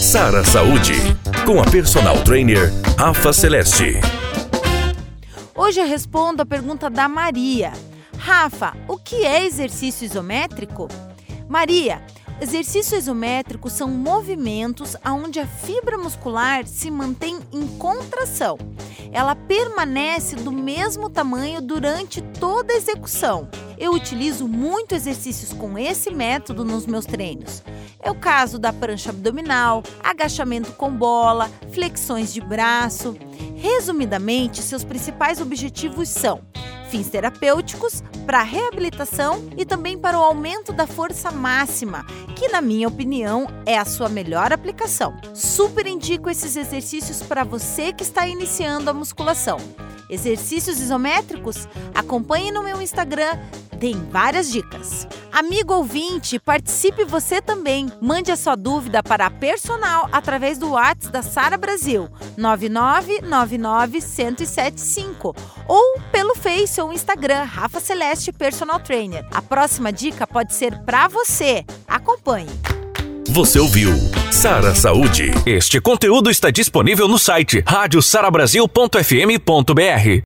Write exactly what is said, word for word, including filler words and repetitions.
Sara Saúde, com a personal trainer Rafa Celeste. Hoje eu respondo a pergunta da Maria. Rafa, o que é exercício isométrico? Maria, exercício isométrico são movimentos onde a fibra muscular se mantém em contração. Ela permanece do mesmo tamanho durante toda a execução. Eu utilizo muito exercícios com esse método nos meus treinos. É o caso da prancha abdominal, agachamento com bola, flexões de braço. Resumidamente, seus principais objetivos são fins terapêuticos, para reabilitação e também para o aumento da força máxima, que na minha opinião é a sua melhor aplicação. Super indico esses exercícios para você que está iniciando a musculação. Exercícios isométricos? Acompanhe no meu Instagram, tem várias dicas. Amigo ouvinte, participe você também. Mande a sua dúvida para a personal através do WhatsApp da Sara Brasil, nove nove nove nove, um zero sete cinco, ou pelo Face ou Instagram, Rafa Celeste Personal Trainer. A próxima dica pode ser para você. Acompanhe. Você ouviu Sara Saúde. Este conteúdo está disponível no site rádio sara brasil ponto f m ponto b r.